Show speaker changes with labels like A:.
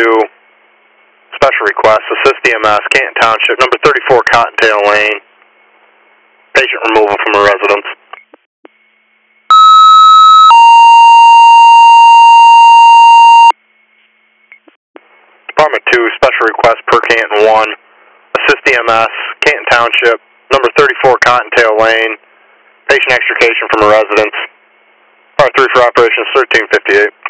A: special request, assist EMS, Canton Township, number 34 Cottontail Lane. Patient removal from a residence. Department 2, special request per Canton 1. Assist EMS, Canton Township, number 34 Cottontail Lane. Patient extrication from a residence. Part 3 for operations 1358.